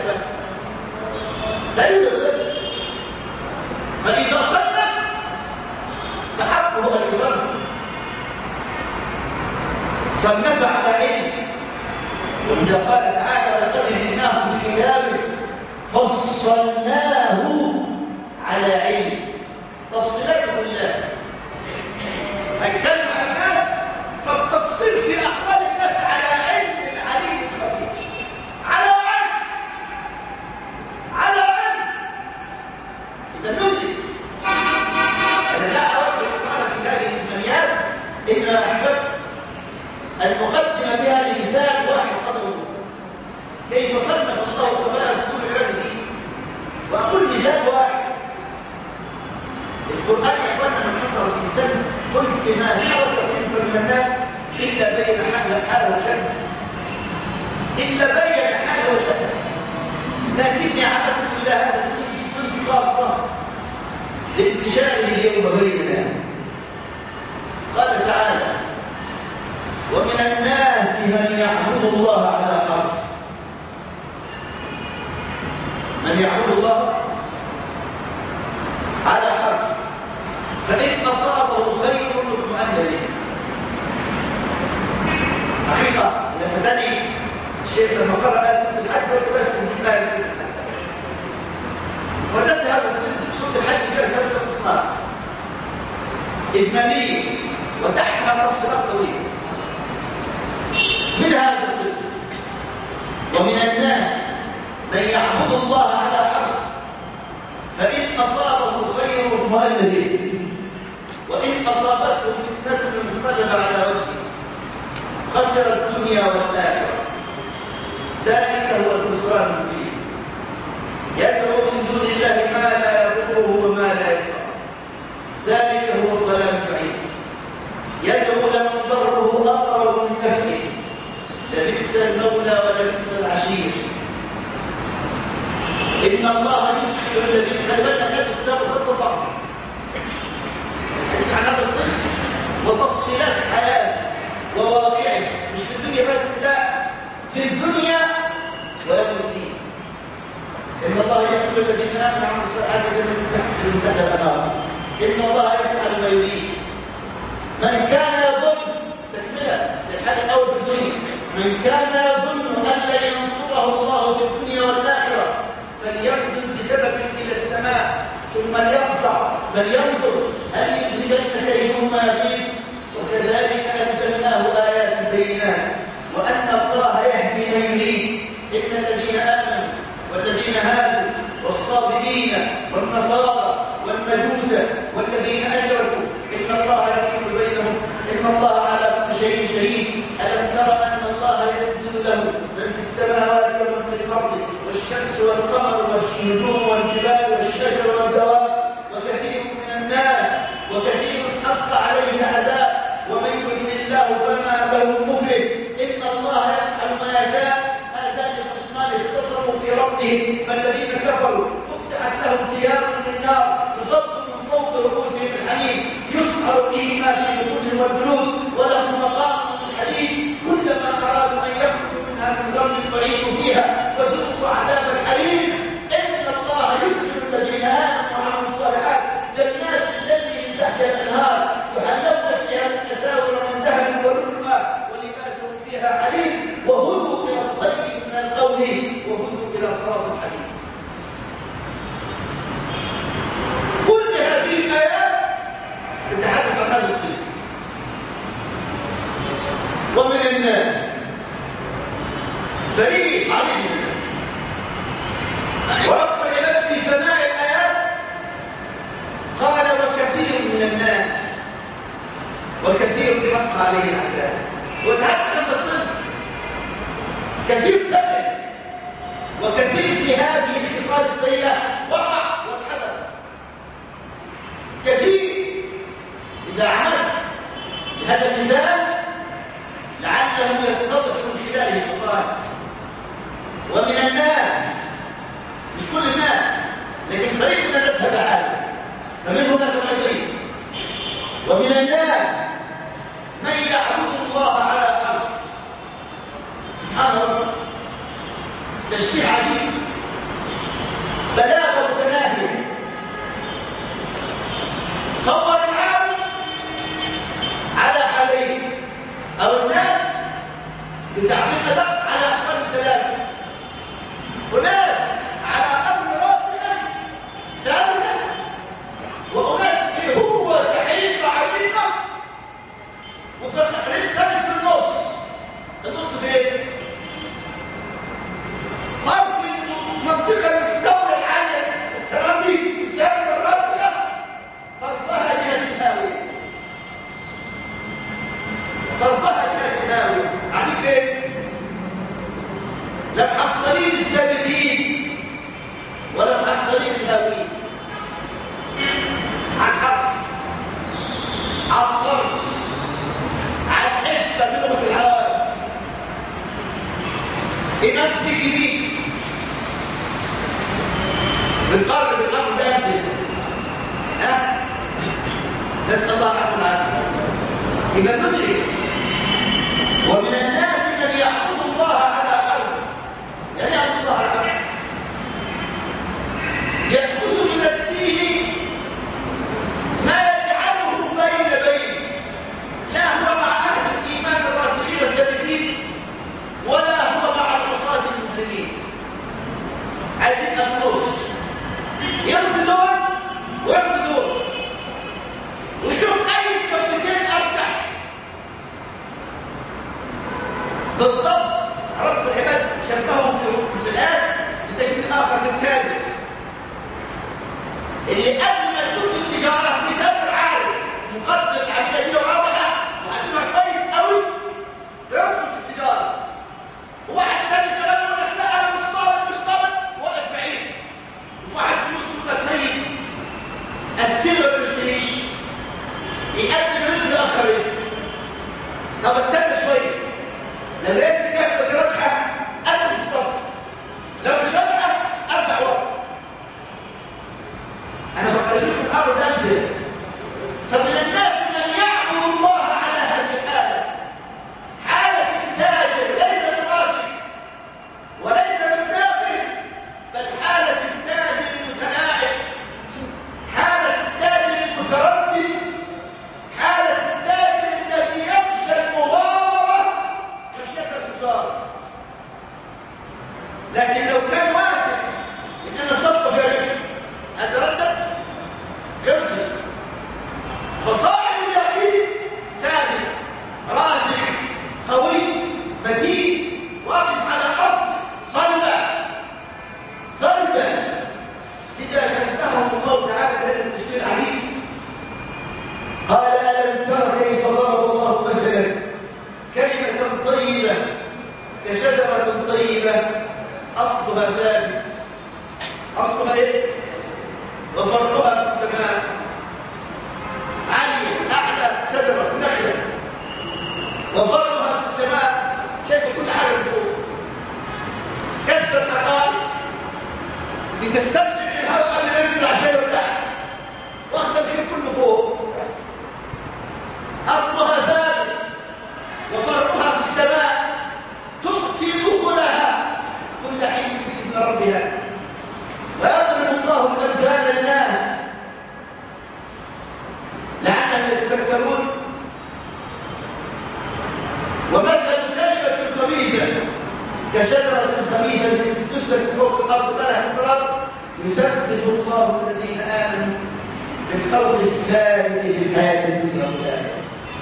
البلد لا يوجد ذلك. فإذا صدق فحقه أن يصدق. فالنفع على علم. وإذا قال تعالى لقد جئناهم بكتاب فصلناه على علم. تفصيلات كلها الكلمة على الناس، فالتفصيل في أحوال الناس على علم العليم الخبير. على علم إذا نزل أنا لا أود أن في هذه الإسلاميات إنما أحببت المقدمة بها لمثال واحد قدره كيف صنف الله تبارك كل عبده. وأقول مثال واحد القرآن يقولنا من حصر الإنسان قلت ما حرك تلك المنات إلا بين حاله وشأنه إلا بين حاله وشأنه. لكني عبدت إلى هذا كنت خاصة لانتشاره اليوم بيننا. قال تعالى ومن الناس من يعبد الله على حرف. من يعبد الله على حرف فإن أصابه خير اطمأن به. حقيقة لما تاني الشيخ لما قرأ آية الحج والتبس من آية الحج ونفس هذا سورة الحج فيها ثلاثة أصناف إجمالية وتحمل تفصيلات طويلة. من هذا الصدق ومن الناس من يعبد الله على حرف فإن أصابه خير اطمأن به وإن أصابته فتنة انقلب على وجهه خسر الدنيا والآخرة. ذلك هو الخسران المبين. يدعو من دون الله ما لا يضره وما لا ينفعه. ذلك هو الضلال البعيد. يدعو لمن ضره أقرب من نفسه لبئس المولى ولبئس العشير. إن الله يدخل الذين آمنوا يتقون بعض على الصدق وتفصيلات الحياة وواقعه مش في الدنيا بس، لا في الدنيا ويوم الدين. إن الله يدخل الذين آمنوا وعملوا الصالحات من تحت الأنهار. إن الله يفعل ما يريد. من كان يظن تكملة للحال الأول في الدنيا من كان يظن أن لن ينصره الله في الدنيا والآخرة فلينزل بسبب إلى السماء ثم ليقطع بل ينظر هل يذهبن كيدهما فيه. وكذلك أنزلناه آيات بينات وأن الله يهدي من يريد. إن الذين آمنوا والذين هادوا والصابرين والنصارى والمجوس والذين أشركوا إن الله يحكم بينهم إن الله على كل شيء شهيد. ألم تر أن الله يسجد له من في السماوات ومن في الأرض والشمس والقمر والنجوم والجبال والشجر والدواب وكثير من الناس وكثير حق عليه العذاب ومن يهد الله فما له مكره. إن الله يفعل ما يشاء. هذان الخصمان اختصموا في ربهم فالذين كفروا فتحت لهم ثياب من نار تصب من فوق رؤوسهم الحديد يسحر به ما في بطونهم والجلود ولهم مقام من حديد كلما ارادوا ان يخرجوا منها من غم فريقوا فيها وذوقوا عذاب الحريق. ان الله يدخل الذين امنوا وعملوا الصالحات جنات تجري من تحتها الانهار يحلون فيها من اساور من ذهب ولؤلؤا ولباسهم فيها حرير وهدوا الى الطيب من القول وهدوا الى صراط الحديد. كل هذه الآيات تتحدث عن هذا الصدق. ومن الناس فريق عليهم ورفع نفسي سماع الآيات قال وكثير من الناس وكثير حق عليه العذاب. وتحدث الصدق كثير سبب وكثير في هذه الاتصال السيئة وقع والحدث كثير. إذا عملت هذا المثال لعلهم يتضح من خلاله القرآن. ومن الناس مش كل الناس لكن طريقنا نذهب هذا فمن هنا تغيرين. ومن الناس من يعبد الله على الأرض. سبحان الله تشريع عجيب. محصلين الثابتين ولا محصلين الهاويين عن حق عن صرف عن حسة منهم في العالم يمسك بيه بالقرب بالقرب ده نسأل الله عز وجل يبقى مدرك ومن الناس من يعبد الله على أرض يعني يعبد الله على أرض يأخذ من الدين ما يجعله بين لا هو مع أهل الإيمان الراسخين الثابتين ولا هو مع العصاة المسلمين عايزين أمور يرفضون ويرفضون وشوف أي كفتين أرجح بالضبط رب العباد شبههم في الآن بسيد آخر من كامل اللي قبل ما يشوف التجارة في دفع عالي مقدر العملية دي وعملها وعندنا كويس قوي يرفض التجارة وواحد ثاني كلام يقول لك لا أنا مش طالب واقف بعيد وواحد فلوس يقول لك سيد السلة بالسريش يقدم رزق لآخرين طب استنى شوية لو لقيت كيف ربحة أنا في الصف لو مش ربحة أرجع ورا أنا بكلمكم الأمر ده أمثلة فمن الناس من يعبد الله على هذه الحالة حالة التاجر ليس الراشد وليس بالداخل بل حالة التاجر المتلاعب حالة التاجر المتردد حالة التاجر الذي يخشى المغامرة خشية الخسارة لكن لو كان واثق ان انا صدق في رجل اتردد يرجع فصاحب اليقين ثابت راجع قوي متين واقف على ارض صلبه اذا كلمهم الله تعالى بهذا التشكيل العليم قال ألم تر كيف ضرب الله مثلا كلمة طيبة كشجرة طيبة أصلها ثابت أصلها إيه؟ وفرعها في السماء عالية أعلى شجرة نخلة وفرعها في السماء شايف كل حاجة فوق كسر الحقائق بتستمسك الهواء قبل ما ينزل عشان تحت واخد الخير كله فوق أصلها ثابت وفرعها في السماء تؤتي أكلها كل حين بإذن ربها ويضرب الله الأمثال للناس لعلهم يتذكرون ومثل كلمة خبيثة كشجرة خبيثة تسلك فوق الأرض لها انفراد يثبت الله الذين آمنوا بالقول الثابت في الحياة الدنيا والآخرة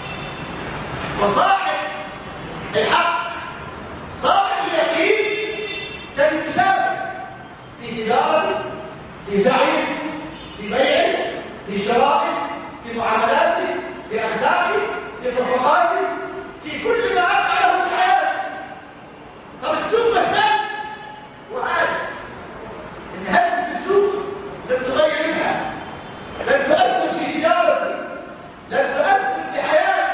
وصاحب الحق صاحب اليقين تنساب في تجارته في سعيه في بيعه في شرائه في معاملاته في أخلاقه في صفقاته في كل ما أفعله في حياته طب السوق مثال وعاد إن هذه السوق لن تغير منها لن تؤثر في تجارته لن تؤثر في حياته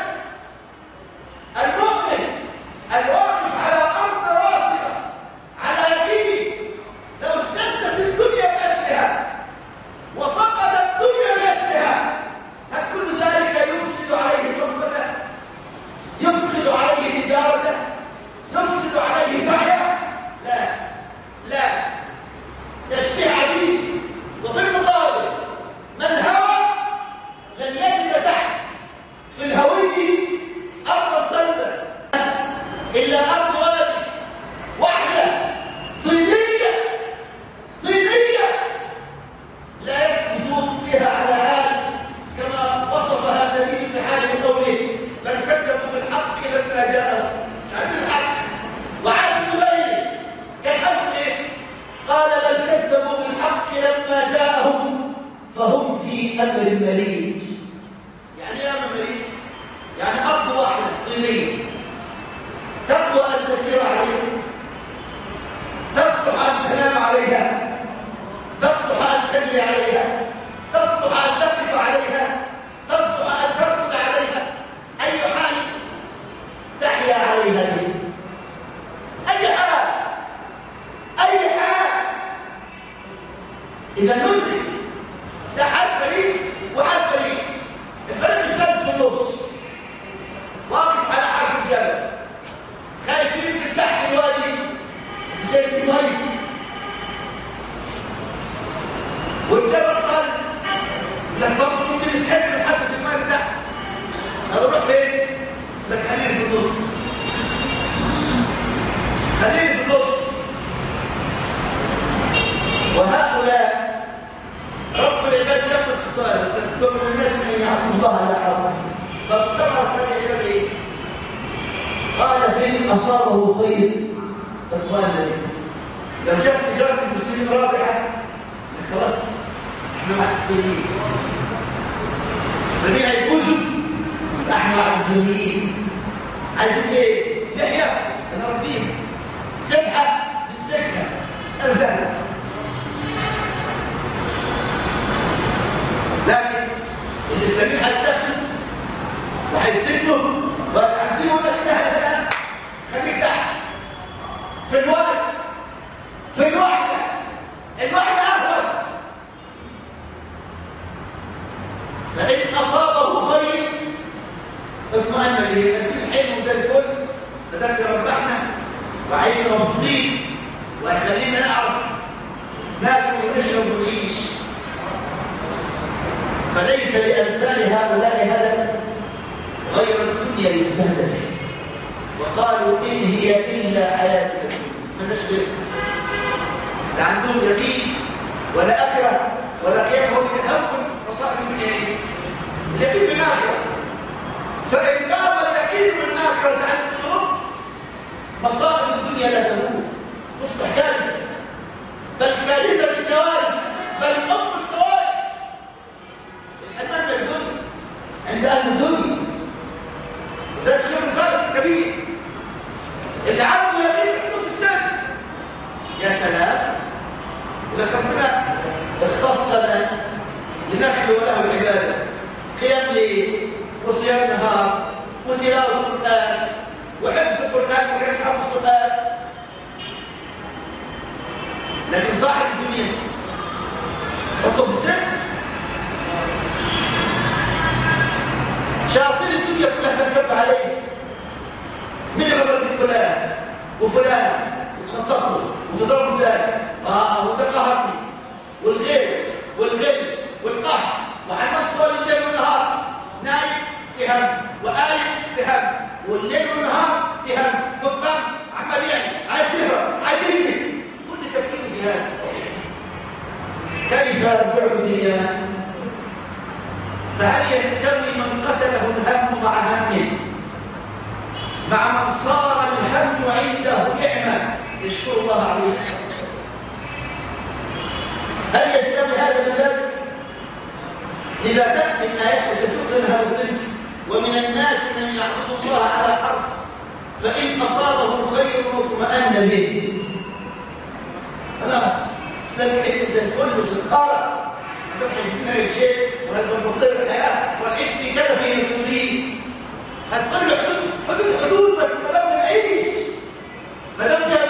المؤمن الواقف على أرض راسخة على يقين لو استنت في الدنيا بأسرها وفقد الدنيا بأسرها هل كل ذلك يفسد عليه حكمته يفسد عليه تجارته يفسد عليه سعيه لا يشفي عليه وفي المقابل من هوى لن يجد تحت في الهوية أرض صلبة إلا أرض ولد واحدة طينية لا يثبتون فيها على حال كما وصفها النبي في حال قوله من كذبوا بالحق لما جاءهم عن الحق وعاد غيره كالحق ايه؟ قال بل كذبوا بالحق لما جاءهم فهم في امر مريض يعني ايه امر مريض؟ يعني ارض واحده طينيه تقوى ان تسير عليهم تجري عليها، تصلح أن تقف عليها، تصلح أن ترقد عليها، أي حال تحيا عليها به، أي حال، أي حال. إذا ندرك ده حال فريق وحال فريق. الفريق الثالث في النص واقف على حرف الجبل، خايف ينزل تحت الوادي زي المي، والجبل قال لما ممكن يتحكم حتى الماء تحت، هنروح فين؟ لك خلينا في النص، خلينا في النص. وهؤلاء رب العباد يقول السؤال وتذكر الناس من يعبد الله على حرمه، فاستمر هذا ايه؟ قال فإن أصابه خير إخواننا لو شاف تجارة المسلمين رابحة خلاص احنا محسنين، فمين هيفوزوا؟ احنا معزمين. عايزين ايه؟ يحيى انا ربيهم، سبحة بالسكنة أبدا. لكن الإسلاميين هيتسكنوا وهيتسكنوا وهيتسكنوا لك سهل الآن، خليك تحت في الوقت، في الوحدة، الوحدة أفضل. فإن أصابه خير اطمئن به، نسيب حلم زي الكل، فذكر ربحنا وعينا مبسوطين وخلينا نعرف ناكل ونشرب ونعيش. فليس لأمثال هؤلاء هدف غير الدنيا يستهدف، وقالوا إن هي إلا حياتنا فنشبه. لا عندهم يقين ولا آخرة ولا قيام، هو يتهون مصائب الدنيا. اليقين بالآخرة، فإن غاب اليقين بالآخرة عن القلوب مصائب الدنيا لا تموت، تصبح كارثة، بل كارثة للكوارث، بل أم الكوارث. الأساس الدنيا عند أهل الدنيا ده شيء كارث كبير. اللي عنده يقين في النص الثاني يا سلام، إذا ربنا اختصنا لنحن وله العبادة، قيام ليل وصيام نهار وتلاوة القرآن وحفظ القرآن وغير حفظ القرآن. لكن صاحب الدنيا حطه في السن، شياطين الدنيا كلها تنكب عليه، من يغرق فلان وفلان وتخططه وتضرب ذلك وتقهرني والغير والغل والقهر وحنصر الليل والنهار، نايم في هم وآية في هم، والليل والنهار في هم، مقام عمال يعني عايز يهرب عايز يهرب، كل تفكير في هذا. كيف تعبد اياه؟ فهل يستوي من قتله الهم مع همه مع من صار الهم عنده نعمه يشكر الله عليه؟ هل يستوي هذا بذلك؟ إذا تأتي الآيات تدل لها وتنسى. ومن الناس من يعبد الله على حرف فإن أصابه خير اطمأن به. خلاص استمعت كله في القارة تحسنا الشيء وهتنبطل الحياة والعيش كذا في المسؤولين، هتطلع حدود بس مدام نعيش، مدام